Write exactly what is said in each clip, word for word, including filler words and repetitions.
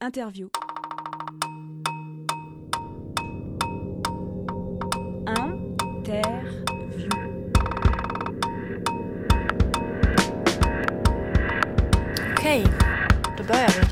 Interview. Interview. Okej, då börjar vi.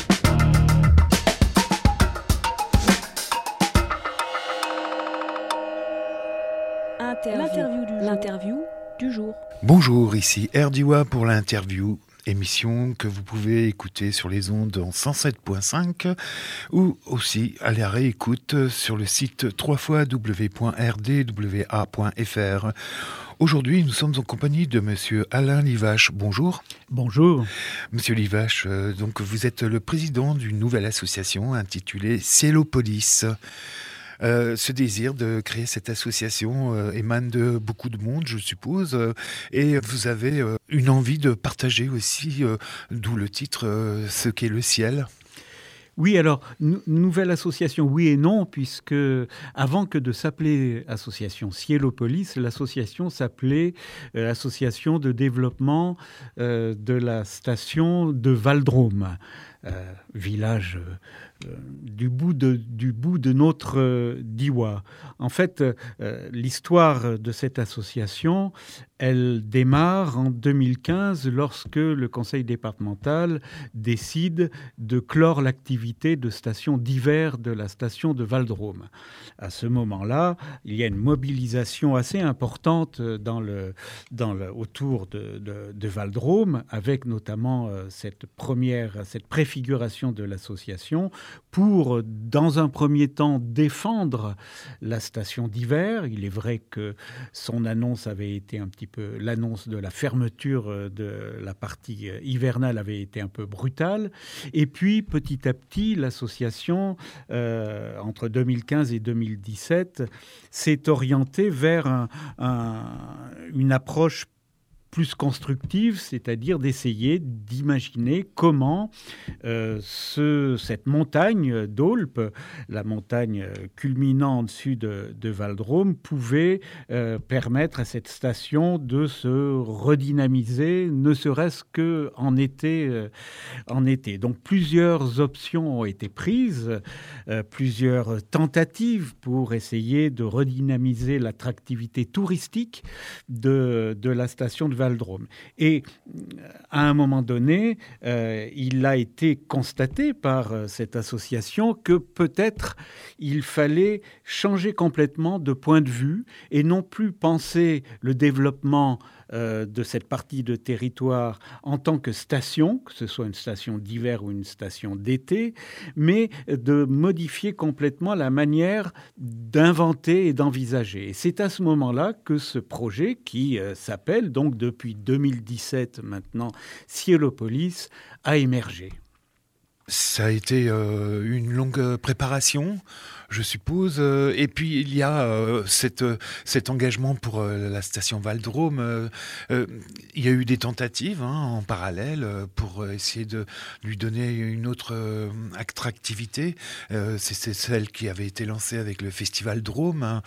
Interview. L'interview du jour. Bonjour, ici Erdiwa pour l'interview. Émission que vous pouvez écouter sur les ondes en cent sept point cinq ou aussi à la réécoute sur le site w w w point r d w a point f r. Aujourd'hui, nous sommes en compagnie de Monsieur Alain Livache. Bonjour. Bonjour. Monsieur Livache, euh, donc vous êtes le président d'une nouvelle association intitulée Cielopolis. Euh, ce désir de créer cette association euh, émane de beaucoup de monde, je suppose, euh, et vous avez euh, une envie de partager aussi, euh, d'où le titre, euh, ce qu'est le ciel. Oui, alors, nou- nouvelle association, oui et non, puisque avant que de s'appeler association Cielopolis, l'association s'appelait euh, Association de développement euh, de la station de Valdrome, euh, village euh, du, bout de, du bout de notre euh, Diois. En fait, euh, l'histoire de cette association, elle démarre en deux mille quinze lorsque le conseil départemental décide de clore l'activité de station d'hiver de la station de Valdrome. À ce moment-là, il y a une mobilisation assez importante dans le, dans le, autour de, de, de Valdrome, avec notamment euh, cette première, cette préfiguration de l'association pour, dans un premier temps, défendre la station d'hiver. Il est vrai que son annonce avait été un petit peu, l'annonce de la fermeture de la partie hivernale avait été un peu brutale. Et puis, petit à petit, l'association, euh, entre deux mille quinze et deux mille dix-sept, s'est orientée vers un, un, une approche plus constructive, c'est-à-dire d'essayer d'imaginer comment euh, ce, cette montagne d'Aulpe, la montagne culminant au-dessus de, de Valdrome, pouvait euh, permettre à cette station de se redynamiser, ne serait-ce qu'en été, euh, en été. Donc plusieurs options ont été prises, euh, plusieurs tentatives pour essayer de redynamiser l'attractivité touristique de, de la station de Valdrome. Et à un moment donné, euh, il a été constaté par euh, cette association que peut-être il fallait changer complètement de point de vue et non plus penser le développement euh, de cette partie de territoire en tant que station, que ce soit une station d'hiver ou une station d'été, mais de modifier complètement la manière d'inventer et d'envisager. Et c'est à ce moment-là que ce projet, qui euh, s'appelle donc depuis deux mille dix-sept maintenant Cielopolis, a émergé. Ça a été euh, une longue préparation, je suppose. Euh, et puis, il y a euh, cette, cet engagement pour euh, la station Valdrome. Euh, euh, il y a eu des tentatives hein, en parallèle euh, pour essayer de lui donner une autre euh, attractivité. Euh, c'est, c'est celle qui avait été lancée avec le Festival Drôme. Hein.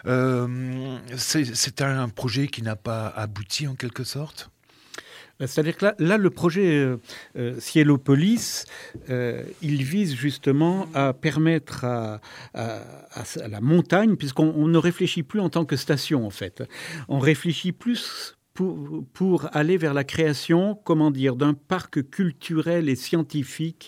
Euh, c'est, c'est un projet qui n'a pas abouti en quelque sorte. C'est-à-dire que là, là le projet euh, euh, Cielopolis, euh, il vise justement à permettre à, à, à, à la montagne, puisqu'on on ne réfléchit plus en tant que station en fait, on réfléchit plus Pour, pour aller vers la création, comment dire, d'un parc culturel et scientifique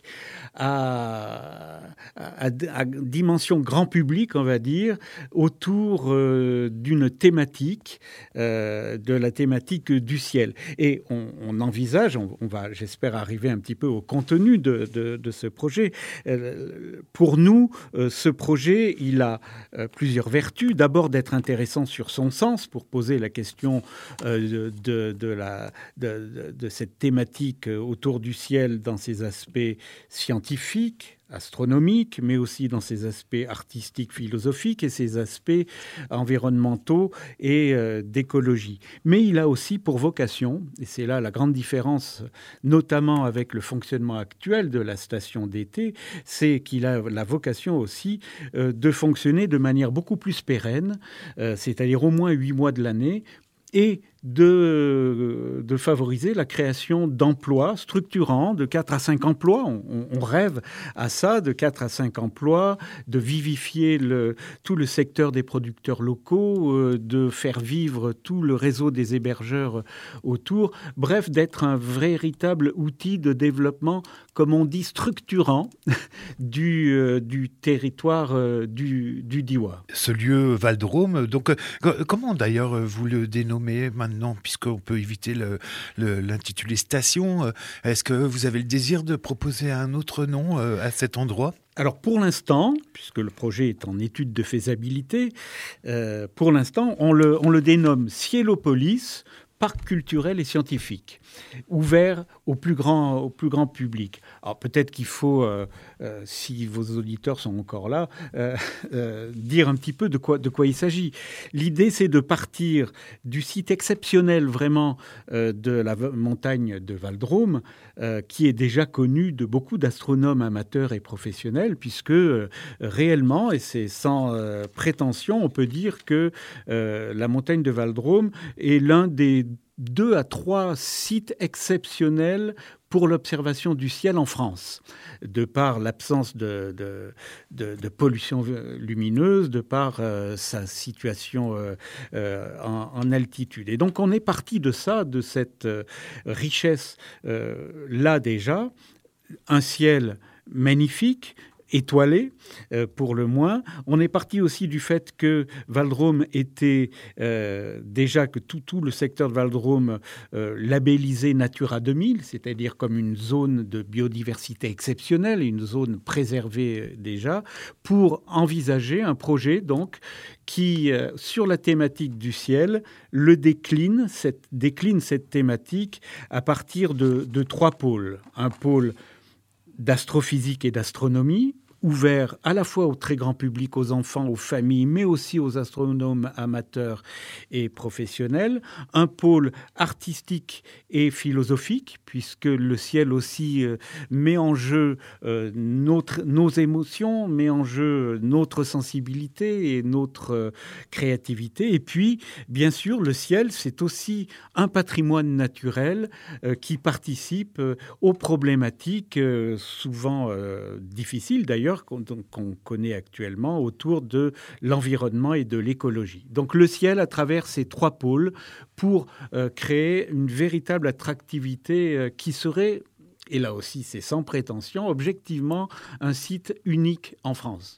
à, à, à dimension grand public, on va dire, autour euh, d'une thématique, euh, de la thématique du ciel. Et on, on envisage, on, on va, j'espère, arriver un petit peu au contenu de, de, de ce projet. Euh, pour nous, euh, ce projet, il a euh, plusieurs vertus. D'abord, d'être intéressant sur son sens, pour poser la question euh, De, de, de, la, de, de cette thématique autour du ciel dans ses aspects scientifiques, astronomiques, mais aussi dans ses aspects artistiques, philosophiques et ses aspects environnementaux et euh, d'écologie. Mais il a aussi pour vocation, et c'est là la grande différence, notamment avec le fonctionnement actuel de la station d'été, c'est qu'il a la vocation aussi euh, de fonctionner de manière beaucoup plus pérenne, euh, c'est-à-dire au moins huit mois de l'année, et de, de favoriser la création d'emplois structurants, de quatre à cinq emplois. On, on rêve à ça, de quatre à cinq emplois, de vivifier le, tout le secteur des producteurs locaux, euh, de faire vivre tout le réseau des hébergeurs autour. Bref, d'être un véritable outil de développement, comme on dit, structurant du, euh, du territoire euh, du, du Diois. Ce lieu Val-de-Rôme, donc euh, comment d'ailleurs vous le dénommez maintenant, puisqu'on peut éviter le, le, l'intitulé station? Est-ce que vous avez le désir de proposer un autre nom euh, à cet endroit? Alors pour l'instant, puisque le projet est en étude de faisabilité, euh, pour l'instant on le, on le dénomme Ciélopolis, parc culturel et scientifique, ouvert au plus grand, au plus grand public. Alors peut-être qu'il faut, euh, euh, si vos auditeurs sont encore là, euh, euh, dire un petit peu de quoi, de quoi il s'agit. L'idée, c'est de partir du site exceptionnel vraiment euh, de la montagne de Val-de-Rôme, euh, qui est déjà connu de beaucoup d'astronomes amateurs et professionnels, puisque euh, réellement, et c'est sans euh, prétention, on peut dire que euh, la montagne de Val-de-Rôme est l'un des deux à trois sites exceptionnels pour l'observation du ciel en France, de par l'absence de, de, de, de pollution lumineuse, de par euh, sa situation euh, euh, en, en altitude. Et donc on est parti de ça, de cette euh, richesse euh, là déjà, un ciel magnifique, étoilé, euh, pour le moins. On est parti aussi du fait que Val-de-Rôme était euh, déjà que tout, tout le secteur de Val-de-Rôme euh, labellisé Natura deux mille, c'est-à-dire comme une zone de biodiversité exceptionnelle, une zone préservée euh, déjà, pour envisager un projet donc qui, euh, sur la thématique du ciel, le décline, cette, décline cette thématique à partir de, de trois pôles. Un pôle d'astrophysique et d'astronomie, ouvert à la fois au très grand public, aux enfants, aux familles, mais aussi aux astronomes amateurs et professionnels. Un pôle artistique et philosophique, puisque le ciel aussi euh, met en jeu euh, notre, nos émotions, met en jeu notre sensibilité et notre euh, créativité. Et puis, bien sûr, le ciel, c'est aussi un patrimoine naturel euh, qui participe euh, aux problématiques euh, souvent euh, difficiles, d'ailleurs, Qu'on, qu'on connaît actuellement autour de l'environnement et de l'écologie. Donc le ciel à travers ces trois pôles pour euh, créer une véritable attractivité euh, qui serait, et là aussi c'est sans prétention, objectivement un site unique en France.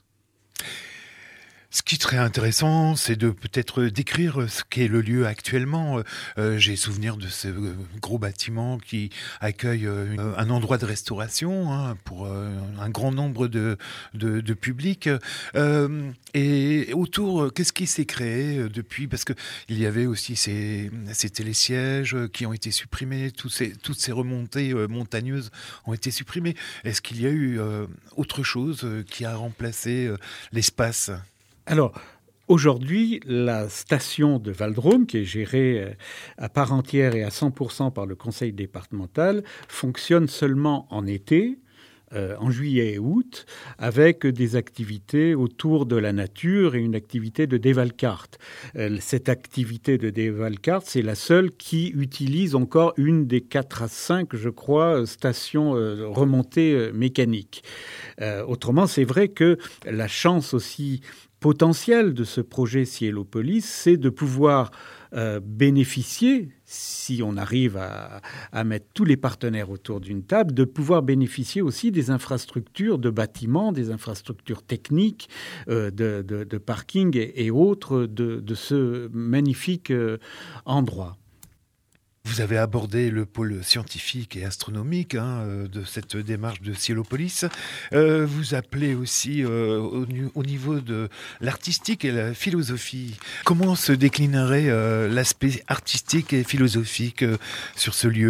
Ce qui serait intéressant, c'est de peut-être décrire ce qu'est le lieu actuellement. Euh, j'ai souvenir de ce gros bâtiment qui accueille une, un endroit de restauration hein, pour euh, un grand nombre de, de, de publics. Euh, et autour, qu'est-ce qui s'est créé depuis? Parce qu'il y avait aussi ces, ces télésièges qui ont été supprimés, tous ces, toutes ces remontées euh, montagneuses ont été supprimées. Est-ce qu'il y a eu euh, autre chose qui a remplacé euh, l'espace? Alors, aujourd'hui, la station de Val-de-Rôme, qui est gérée à part entière et à cent pour cent par le conseil départemental, fonctionne seulement en été, euh, en juillet et août, avec des activités autour de la nature et une activité de dévalcarte. Euh, cette activité de dévalcarte, c'est la seule qui utilise encore une des quatre à cinq, je crois, stations euh, remontées euh, mécaniques. Euh, autrement, c'est vrai que la chance aussi potentiel de ce projet Ciélopolis, c'est de pouvoir euh, bénéficier, si on arrive à, à mettre tous les partenaires autour d'une table, de pouvoir bénéficier aussi des infrastructures de bâtiments, des infrastructures techniques, euh, de, de, de parking et, et autres de, de ce magnifique euh, endroit. Vous avez abordé le pôle scientifique et astronomique hein, de cette démarche de Ciélopolis. Euh, vous appelez aussi euh, au, au niveau de l'artistique et la philosophie. Comment se déclinerait euh, l'aspect artistique et philosophique euh, sur ce lieu ?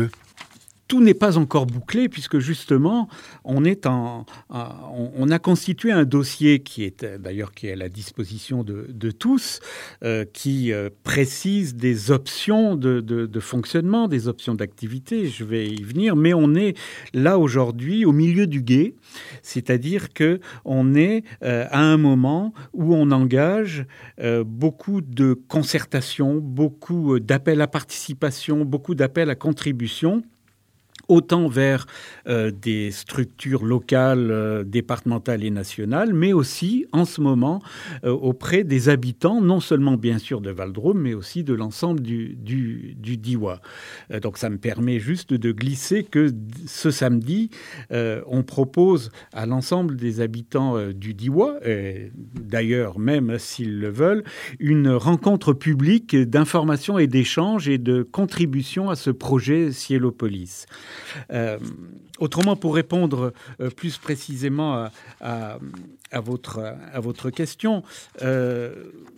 tout n'est pas encore bouclé puisque justement on est en, en on a constitué un dossier qui est d'ailleurs qui est à la disposition de, de tous, euh, qui euh, précise des options de, de, de fonctionnement, des options d'activité. Je vais y venir, mais on est là aujourd'hui au milieu du gué, c'est-à-dire que on est euh, à un moment où on engage euh, beaucoup de concertations, beaucoup d'appels à participation, beaucoup d'appels à contribution, autant vers euh, des structures locales, euh, départementales et nationales, mais aussi, en ce moment, euh, auprès des habitants, non seulement, bien sûr, de Val-de-Rôme, mais aussi de l'ensemble du, du, du Diois. Euh, donc, ça me permet juste de glisser que ce samedi, euh, on propose à l'ensemble des habitants euh, du Diois, euh, d'ailleurs, même s'ils le veulent, une rencontre publique d'information et d'échange et de contribution à ce projet Ciélopolis. Euh, autrement, pour répondre euh, plus précisément à, à, à, votre, à votre question, euh,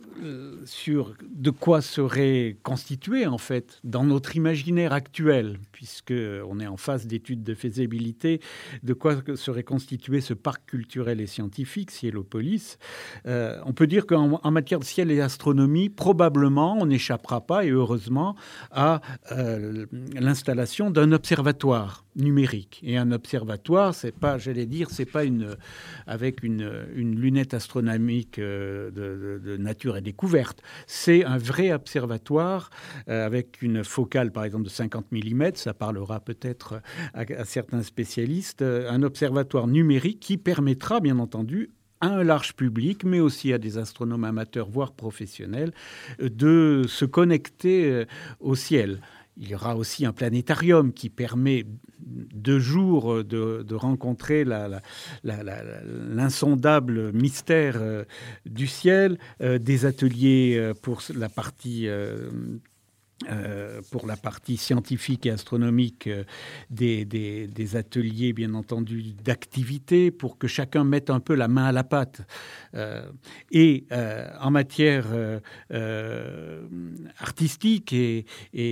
sur de quoi serait constitué, en fait, dans notre imaginaire actuel, puisqu'on est en phase d'études de faisabilité, de quoi serait constitué ce parc culturel et scientifique, Ciélopolis. Euh, on peut dire qu'en en matière de ciel et astronomie, probablement, on n'échappera pas, et heureusement, à euh, l'installation d'un observatoire numérique. Et un observatoire, c'est pas, j'allais dire, c'est pas une, avec une, une lunette astronomique de, de, de nature et découverte. C'est un vrai observatoire euh, avec une focale, par exemple, de cinquante millimètres. Ça parlera peut-être à, à certains spécialistes. Un observatoire numérique qui permettra, bien entendu, à un large public, mais aussi à des astronomes amateurs, voire professionnels, de se connecter au ciel. Il y aura aussi un planétarium qui permet de jour de, de rencontrer la, la, la, la, l'insondable mystère euh, du ciel, euh, des ateliers euh, pour la partie... Euh, Euh, pour la partie scientifique et astronomique, euh, des, des, des ateliers, bien entendu, d'activité pour que chacun mette un peu la main à la pâte. Euh, et euh, en matière euh, euh, artistique et,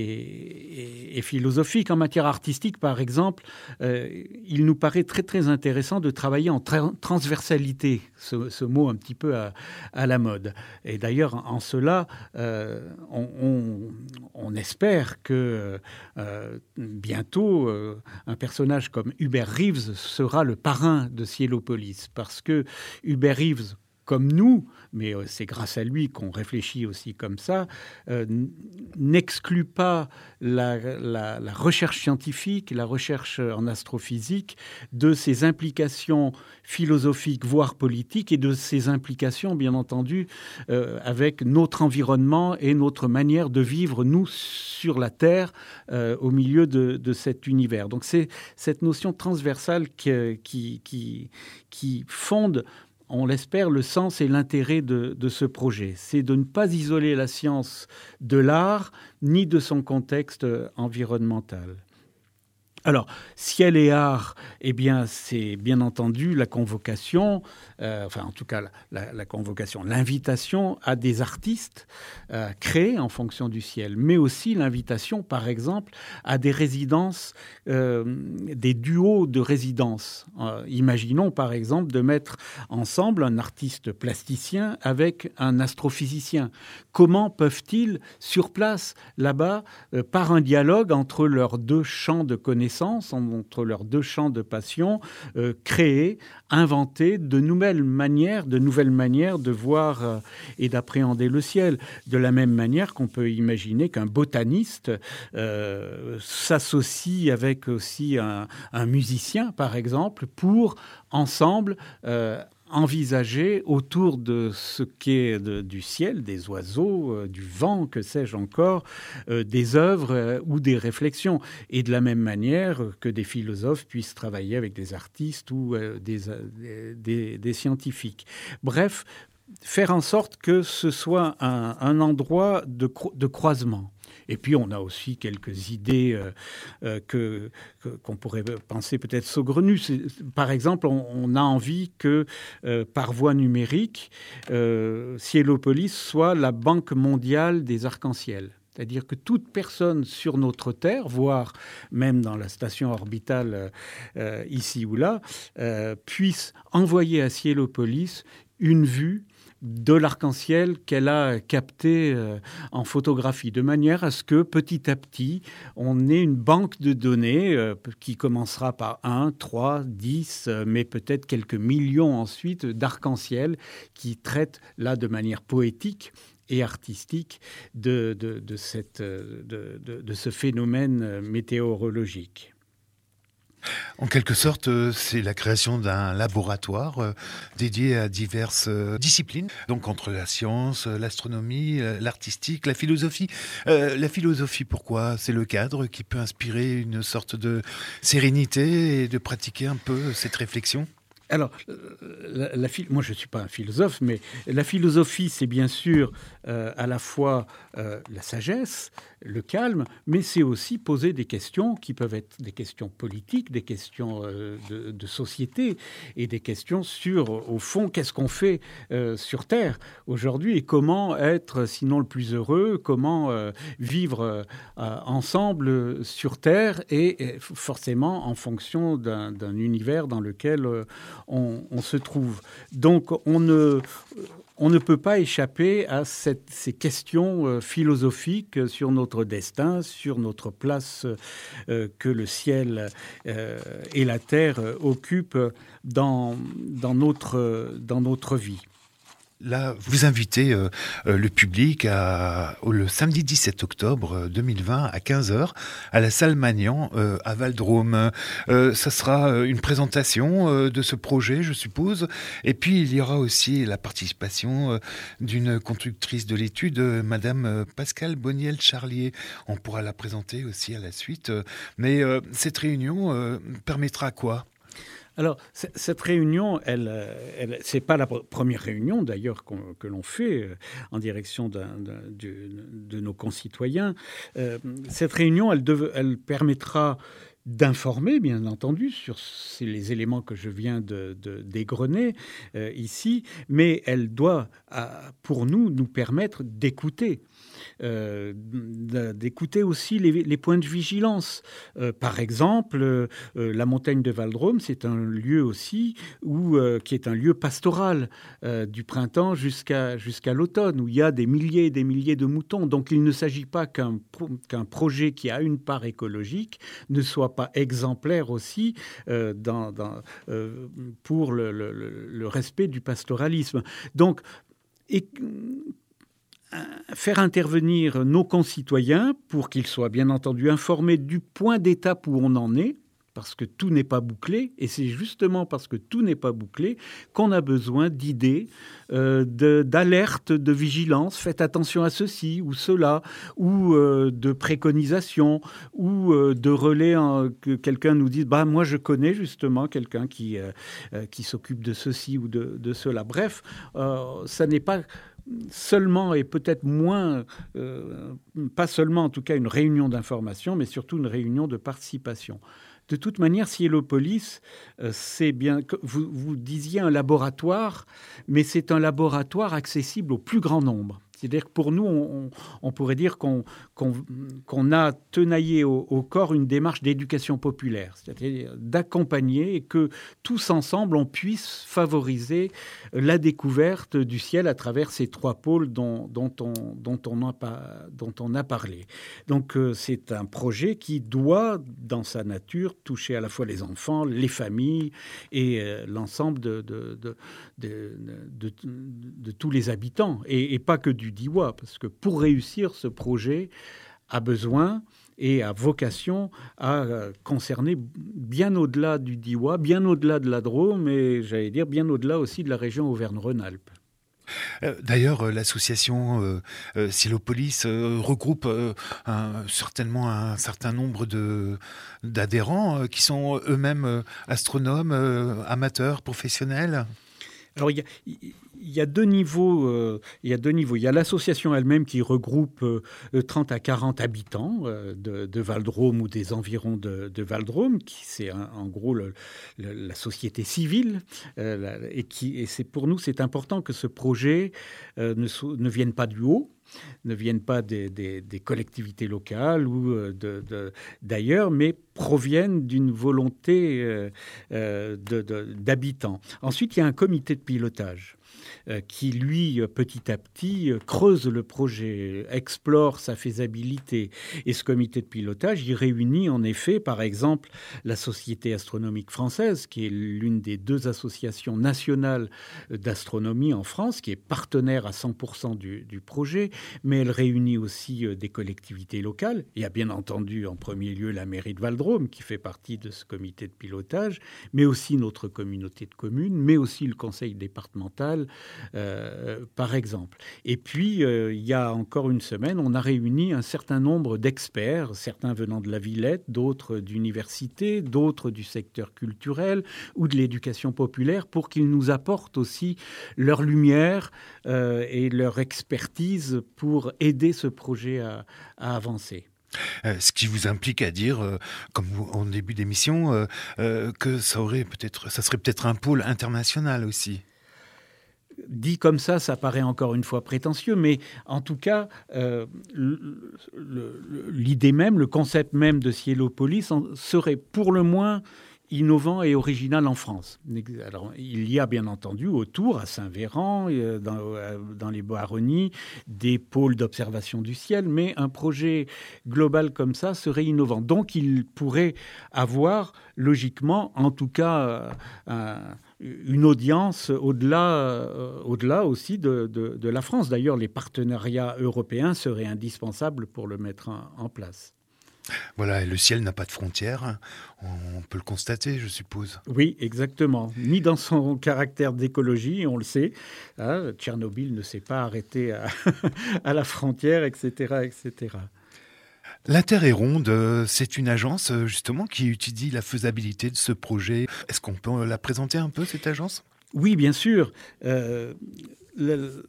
et, et philosophique, en matière artistique, par exemple, euh, il nous paraît très, très intéressant de travailler en tra- transversalité, ce, ce mot un petit peu à, à la mode. Et d'ailleurs, en cela, euh, on, on On espère que euh, bientôt, euh, un personnage comme Hubert Reeves sera le parrain de Ciélopolis, parce que Hubert Reeves, comme nous, mais euh, c'est grâce à lui qu'on réfléchit aussi comme ça, euh, n'exclut pas la, la, la recherche scientifique, la recherche en astrophysique, de ses implications philosophiques, voire politiques, et de ses implications, bien entendu, euh, avec notre environnement et notre manière de vivre, nous, sur la Terre, euh, au milieu de, de cet univers. Donc c'est cette notion transversale qui, qui, qui, qui fonde, on l'espère, le sens et l'intérêt de, de ce projet. C'est de ne pas isoler la science de l'art, ni de son contexte environnemental. Alors, ciel et art, eh bien, c'est bien entendu la convocation, euh, enfin en tout cas la, la, la convocation, l'invitation à des artistes euh, créés en fonction du ciel, mais aussi l'invitation, par exemple, à des résidences, euh, des duos de résidences. Euh, imaginons, par exemple, de mettre ensemble un artiste plasticien avec un astrophysicien. Comment peuvent-ils, sur place, là-bas, euh, par un dialogue entre leurs deux champs de connaissances, entre leurs deux champs de passion, euh, créer, inventer de nouvelles manières, de nouvelles manières de voir euh, et d'appréhender le ciel. De la même manière qu'on peut imaginer qu'un botaniste euh, s'associe avec aussi un, un musicien, par exemple, pour ensemble euh, envisager autour de ce qu'est de, du ciel, des oiseaux, euh, du vent, que sais-je encore, euh, des œuvres euh, ou des réflexions. Et de la même manière que des philosophes puissent travailler avec des artistes ou euh, des, des, des scientifiques. Bref, faire en sorte que ce soit un, un endroit de, cro- de croisement. Et puis, on a aussi quelques idées euh, euh, que, que, qu'on pourrait penser peut-être saugrenues. C'est, par exemple, on, on a envie que, euh, par voie numérique, euh, Ciélopolis soit la banque mondiale des arcs-en-ciel. C'est-à-dire que toute personne sur notre Terre, voire même dans la station orbitale euh, ici ou là, euh, puisse envoyer à Ciélopolis une vue de l'arc-en-ciel qu'elle a capté euh, en photographie, de manière à ce que petit à petit, on ait une banque de données euh, qui commencera par un, trois, dix, euh, mais peut-être quelques millions ensuite d'arc-en-ciel qui traitent là de manière poétique et artistique de, de, de, cette, de, de, de ce phénomène météorologique. En quelque sorte, c'est la création d'un laboratoire euh, dédié à diverses euh, disciplines, donc entre la science, l'astronomie, l'artistique, la philosophie. Euh, la philosophie, pourquoi ? C'est le cadre qui peut inspirer une sorte de sérénité et de pratiquer un peu cette réflexion ? Alors, la, la, moi je ne suis pas un philosophe, mais la philosophie, c'est bien sûr euh, à la fois euh, la sagesse, le calme, mais c'est aussi poser des questions qui peuvent être des questions politiques, des questions euh, de, de société et des questions sur, au fond, qu'est-ce qu'on fait euh, sur Terre aujourd'hui et comment être, sinon le plus heureux, comment euh, vivre euh, ensemble sur Terre et, et forcément en fonction d'un, d'un univers dans lequel euh, On, on se trouve. Donc, on ne, on ne peut pas échapper à cette, ces questions euh, philosophiques sur notre destin, sur notre place euh, que le ciel euh, et la terre euh, occupent dans, dans, notre, dans notre vie. Là, vous invitez euh, le public à, au, le samedi dix-sept octobre deux mille vingt à quinze heures à la salle Magnan euh, à Val-de-Drôme. Euh, ça sera une présentation euh, de ce projet, je suppose. Et puis, il y aura aussi la participation euh, d'une conductrice de l'étude, euh, Madame Pascale Boniel-Charlier. On pourra la présenter aussi à la suite. Mais euh, cette réunion euh, permettra quoi ? Alors, cette réunion, elle, elle, c'est pas la première réunion d'ailleurs qu'on, que l'on fait euh, en direction d'un, d'un, de, de nos concitoyens. Euh, cette réunion, elle, deve, elle permettra d'informer, bien entendu, sur les éléments que je viens de, de d'égrener euh, ici, mais elle doit, à, pour nous, nous permettre d'écouter. Euh, d'écouter aussi les, les points de vigilance. Euh, par exemple, euh, la montagne de Val-de-Drôme, c'est un lieu aussi où, euh, qui est un lieu pastoral euh, du printemps jusqu'à, jusqu'à l'automne, où il y a des milliers et des milliers de moutons. Donc il ne s'agit pas qu'un, qu'un projet qui a une part écologique ne soit pas exemplaire aussi euh, dans, dans, euh, pour le, le, le respect du pastoralisme. Donc, et, faire intervenir nos concitoyens pour qu'ils soient bien entendu informés du point d'étape où on en est, parce que tout n'est pas bouclé, et c'est justement parce que tout n'est pas bouclé qu'on a besoin d'idées, euh, de, d'alertes, de vigilance, faites attention à ceci ou cela, ou euh, de préconisations, ou euh, de relais, en, que quelqu'un nous dise bah, « moi je connais justement quelqu'un qui, euh, qui s'occupe de ceci ou de, de cela ». Bref, euh, ça n'est pas seulement et peut-être moins, euh, pas seulement en tout cas une réunion d'information, mais surtout une réunion de participation. De toute manière, Ciélopolis, euh, c'est bien, vous, vous disiez un laboratoire, mais c'est un laboratoire accessible au plus grand nombre. C'est-à-dire que pour nous, on, on pourrait dire qu'on, qu'on, qu'on a tenaillé au, au corps une démarche d'éducation populaire, c'est-à-dire d'accompagner et que tous ensemble, on puisse favoriser la découverte du ciel à travers ces trois pôles dont, dont, on, dont, on, a, pas, dont on a parlé. Donc euh, c'est un projet qui doit, dans sa nature, toucher à la fois les enfants, les familles et euh, l'ensemble de, de, de, de, de, de, de tous les habitants, et, et pas que du Diois, parce que pour réussir, ce projet a besoin et a vocation à concerner bien au-delà du Diois, bien au-delà de la Drôme et, j'allais dire, bien au-delà aussi de la région Auvergne-Rhône-Alpes. D'ailleurs, l'association euh, euh, Ciélopolis euh, regroupe euh, un, certainement un certain nombre de, d'adhérents euh, qui sont eux-mêmes euh, astronomes, euh, amateurs, professionnels. Alors, il y a, il y a deux niveaux. Euh, il y a deux niveaux. Il y a l'association elle-même qui regroupe euh, trente à quarante habitants euh, de, de Val-de-Drôme ou des environs de, de Val-de-Drôme, qui c'est un, en gros le, le, la société civile. Euh, la, et, qui, et c'est pour nous, c'est important que ce projet euh, ne, so, ne vienne pas du haut. ne viennent pas des, des, des collectivités locales ou de, de, d'ailleurs, mais proviennent d'une volonté euh, euh, de, de, d'habitants. Ensuite, il y a un comité de pilotage euh, qui, lui, petit à petit, euh, creuse le projet, explore sa faisabilité. Et ce comité de pilotage, il réunit en effet, par exemple, la Société astronomique française, qui est l'une des deux associations nationales d'astronomie en France, qui est partenaire à cent pour cent du, du projet, mais elle réunit aussi euh, des collectivités locales. Il y a bien entendu en premier lieu la mairie de Val-de-Drôme, qui fait partie de ce comité de pilotage, mais aussi notre communauté de communes, mais aussi le conseil départemental, euh, par exemple. Et puis, euh, il y a encore une semaine, on a réuni un certain nombre d'experts, certains venant de la Villette, d'autres d'universités, d'autres du secteur culturel ou de l'éducation populaire, pour qu'ils nous apportent aussi leur lumière euh, et leur expertise pour aider ce projet à, à avancer. Euh, ce qui vous implique à dire, euh, comme vous, en début d'émission, euh, euh, que ça aurait peut-être, ça serait peut-être un pôle international aussi. Dit comme ça, ça paraît encore une fois prétentieux, mais en tout cas, euh, le, le, l'idée même, le concept même de Ciélopolis en serait pour le moins innovant et original en France. Alors, il y a bien entendu autour, à Saint-Véran, dans, dans les Baronnies, des pôles d'observation du ciel, mais un projet global comme ça serait innovant. Donc, il pourrait avoir, logiquement, en tout cas, un, une audience au-delà, euh, au-delà aussi de, de, de la France. D'ailleurs, les partenariats européens seraient indispensables pour le mettre en, en place. Voilà, et le ciel n'a pas de frontières, on peut le constater, je suppose. Oui, exactement. Ni dans son caractère d'écologie, on le sait. Hein, Tchernobyl ne s'est pas arrêté à, à la frontière, et cetera, et cetera. La Terre est ronde, c'est une agence justement qui étudie la faisabilité de ce projet. Est-ce qu'on peut la présenter un peu, cette agence ? Oui, bien sûr. Euh, le,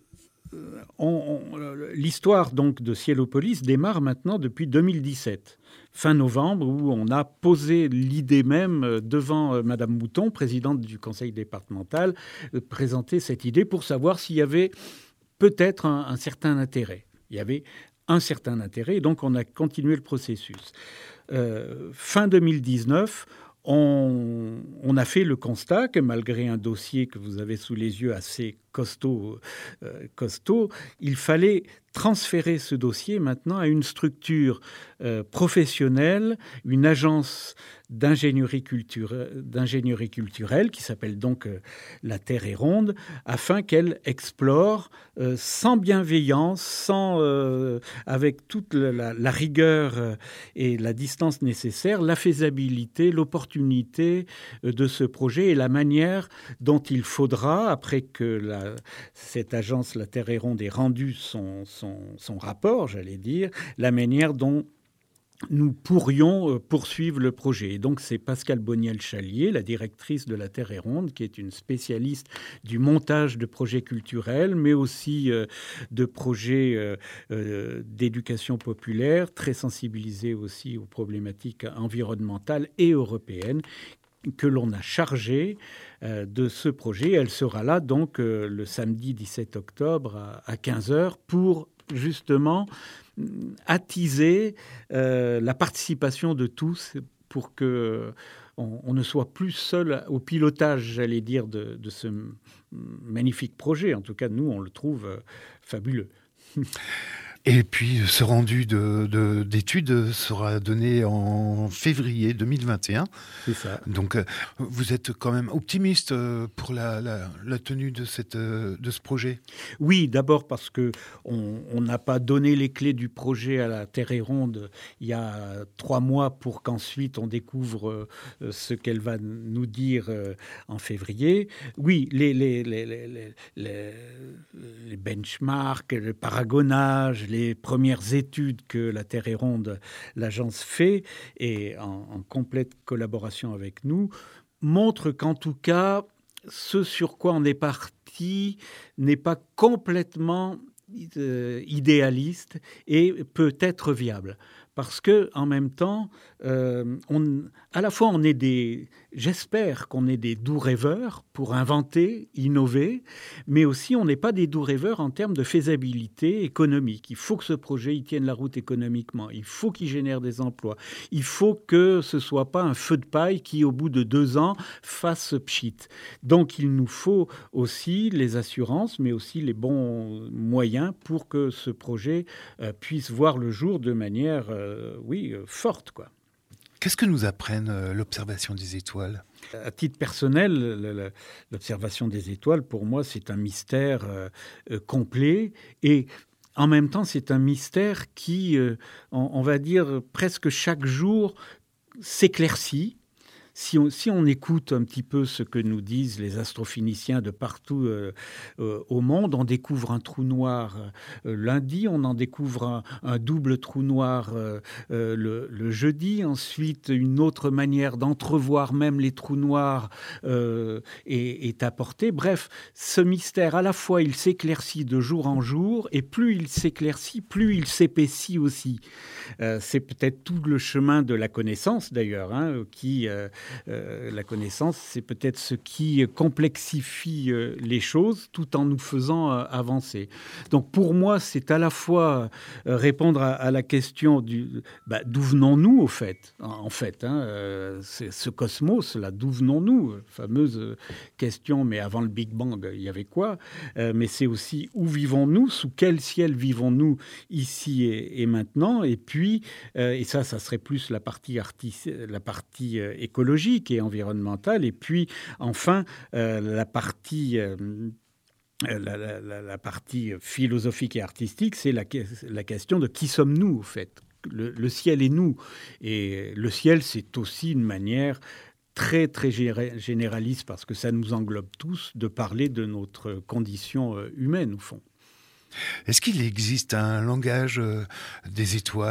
On, on, l'histoire donc de Ciélopolis démarre maintenant depuis deux mille dix-sept, fin novembre, où on a posé l'idée même devant Madame Mouton, présidente du conseil départemental, euh, présenter cette idée pour savoir s'il y avait peut-être un, un certain intérêt. Il y avait un certain intérêt, et donc on a continué le processus. Euh, fin deux mille dix-neuf, On, on a fait le constat que malgré un dossier que vous avez sous les yeux assez costaud, euh, costaud il fallait transférer ce dossier maintenant à une structure euh, professionnelle, une agence d'ingénierie, culture, d'ingénierie culturelle qui s'appelle donc euh, La Terre est ronde, afin qu'elle explore euh, sans bienveillance, sans, euh, avec toute la, la rigueur et la distance nécessaire, la faisabilité, l'opportunité de ce projet et la manière dont il faudra, après que la, cette agence La Terre est ronde ait rendu son, son, son rapport, j'allais dire, la manière dont nous pourrions poursuivre le projet. Et donc, c'est Pascale Boniel-Chalier, la directrice de La Terre est ronde, qui est une spécialiste du montage de projets culturels, mais aussi euh, de projets euh, euh, d'éducation populaire, très sensibilisée aussi aux problématiques environnementales et européennes, que l'on a chargée euh, de ce projet. Elle sera là donc euh, le samedi dix-sept octobre à, à quinze heures pour justement attiser euh, la participation de tous pour que on, on ne soit plus seul au pilotage, j'allais dire, de, de ce magnifique projet. En tout cas, nous, on le trouve euh, fabuleux. Et puis, ce rendu de, de, d'études sera donné en février deux mille vingt et un. C'est ça. Donc, vous êtes quand même optimiste pour la, la, la tenue de, cette, de ce projet ? Oui, d'abord parce qu'on n'a pas donné les clés du projet à La Terre est ronde il y a trois mois pour qu'ensuite on découvre ce qu'elle va nous dire en février. Oui, les, les, les, les, les, les, les benchmarks, le paragonnage, les premières études que La Terre est ronde, l'agence fait, et en, en complète collaboration avec nous, montrent qu'en tout cas, ce sur quoi on est parti n'est pas complètement euh, idéaliste et peut être viable. Parce que, en même temps, euh, on, à la fois on est des, j'espère qu'on est des doux rêveurs pour inventer, innover, mais aussi on n'est pas des doux rêveurs en termes de faisabilité économique. Il faut que ce projet il tienne la route économiquement, il faut qu'il génère des emplois, il faut que ce ne soit pas un feu de paille qui, au bout de deux ans, fasse pchit. Donc il nous faut aussi les assurances, mais aussi les bons moyens pour que ce projet euh, puisse voir le jour de manière, euh, oui, euh, forte, quoi. Qu'est-ce que nous apprennent euh, l'observation des étoiles ? À titre personnel, l'observation des étoiles, pour moi, c'est un mystère euh, euh, complet et en même temps, c'est un mystère qui, euh, on, on va dire, presque chaque jour s'éclaircit. Si on, si on écoute un petit peu ce que nous disent les astrophyniciens de partout euh, euh, au monde, on découvre un trou noir euh, lundi, on en découvre un, un double trou noir euh, euh, le, le jeudi. Ensuite, une autre manière d'entrevoir même les trous noirs euh, est, est apportée. Bref, ce mystère, à la fois, il s'éclaircit de jour en jour, et plus il s'éclaircit, plus il s'épaissit aussi. Euh, c'est peut-être tout le chemin de la connaissance, d'ailleurs, hein, qui... Euh, Euh, la connaissance, c'est peut-être ce qui complexifie euh, les choses tout en nous faisant euh, avancer. Donc pour moi, c'est à la fois euh, répondre à, à la question du bah, d'où venons-nous au fait, en, en fait, hein, euh, c'est ce cosmos là, d'où venons-nous, fameuse question. Mais avant le Big Bang, il y avait quoi euh, Mais c'est aussi où vivons-nous, sous quel ciel vivons-nous ici et, et maintenant. Et puis, euh, et ça, ça serait plus la partie artis- la partie euh, écologique et environnementale, et puis enfin euh, la partie euh, la, la, la partie philosophique et artistique, c'est la, la question de qui sommes-nous au fait. Le, le ciel est nous, et le ciel, c'est aussi une manière très très généraliste, parce que ça nous englobe tous, de parler de notre condition humaine au fond. Est-ce qu'il existe un langage euh, des étoiles ?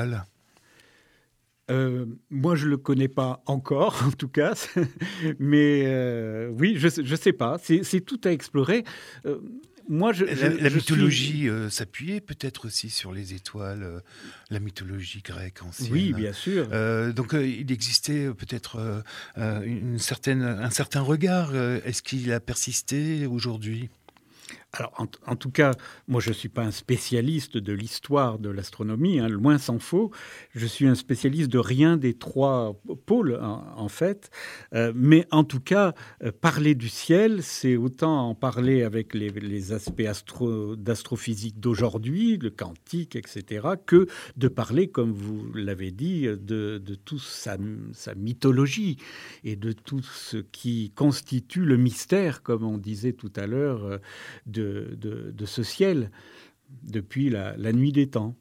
Euh, moi, je ne le connais pas encore, en tout cas. Mais euh, oui, je ne sais pas. C'est, c'est tout à explorer. Euh, moi, je, la, je, la je mythologie suis... euh, s'appuyait peut-être aussi sur les étoiles, euh, la mythologie grecque ancienne. Oui, bien sûr. Euh, donc, euh, il existait peut-être euh, une certaine, un certain regard. Est-ce qu'il a persisté aujourd'hui ? Alors, en, en tout cas, moi, je ne suis pas un spécialiste de l'histoire de l'astronomie, hein, loin s'en faut. Je suis un spécialiste de rien des trois pôles, en, en fait. Euh, mais en tout cas, euh, parler du ciel, c'est autant en parler avec les, les aspects astro, d'astrophysique d'aujourd'hui, le quantique, et cetera, que de parler, comme vous l'avez dit, de, de toute sa, sa mythologie et de tout ce qui constitue le mystère, comme on disait tout à l'heure, de De, de, de ce ciel depuis la, la nuit des temps.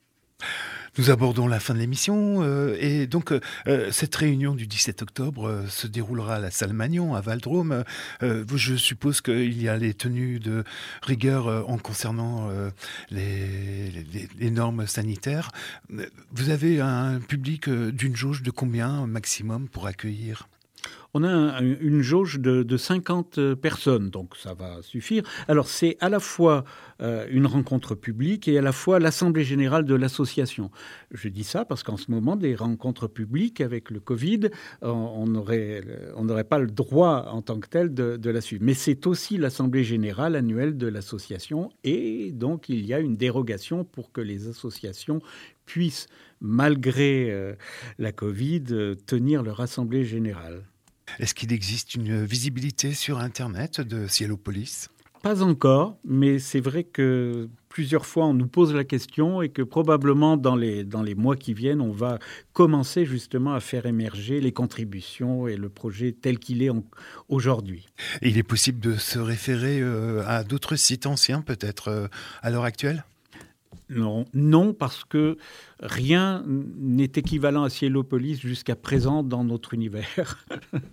Nous abordons la fin de l'émission euh, et donc euh, cette réunion du dix-sept octobre euh, se déroulera à la salle Magnon à Val-de-Drôme. Euh, je suppose qu'il y a les tenues de rigueur euh, en concernant euh, les, les, les normes sanitaires. Vous avez un public euh, d'une jauge de combien maximum pour accueillir ? On a un, une jauge de, de cinquante personnes, donc ça va suffire. Alors, c'est à la fois euh, une rencontre publique et à la fois l'Assemblée générale de l'association. Je dis ça parce qu'en ce moment, des rencontres publiques avec le Covid, on n'aurait on n'aurait pas le droit en tant que tel de, de la suivre. Mais c'est aussi l'Assemblée générale annuelle de l'association, et donc il y a une dérogation pour que les associations puissent, malgré euh, la Covid, euh, tenir leur assemblée générale. Est-ce qu'il existe une visibilité sur Internet de Cielo-Polis ? Pas encore, mais c'est vrai que plusieurs fois on nous pose la question et que probablement dans les, dans les mois qui viennent, on va commencer justement à faire émerger les contributions et le projet tel qu'il est en, aujourd'hui. Et il est possible de se référer euh, à d'autres sites anciens peut-être euh, à l'heure actuelle ? Non, non, parce que rien n'est équivalent à Cielo-Polis jusqu'à présent dans notre univers.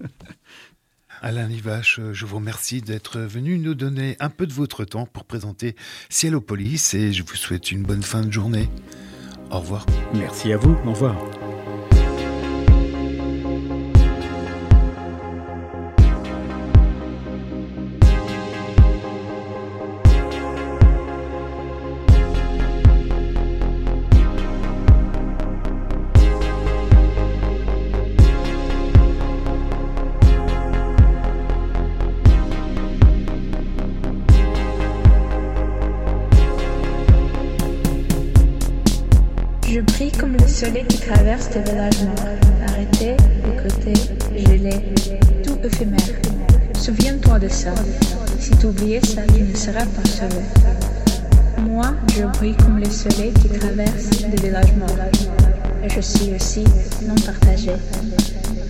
Alain Livache, je vous remercie d'être venu nous donner un peu de votre temps pour présenter Cielo-Polis et je vous souhaite une bonne fin de journée. Au revoir. Merci à vous. Au revoir. Je brille comme le soleil qui traverse des villages morts, arrêté, écouté, gelé, tout éphémère. Souviens-toi de ça. Si tu oubliais ça, tu ne seras pas sauvé. Moi, je brille comme le soleil qui traverse des villages morts. Et je suis aussi non partagé.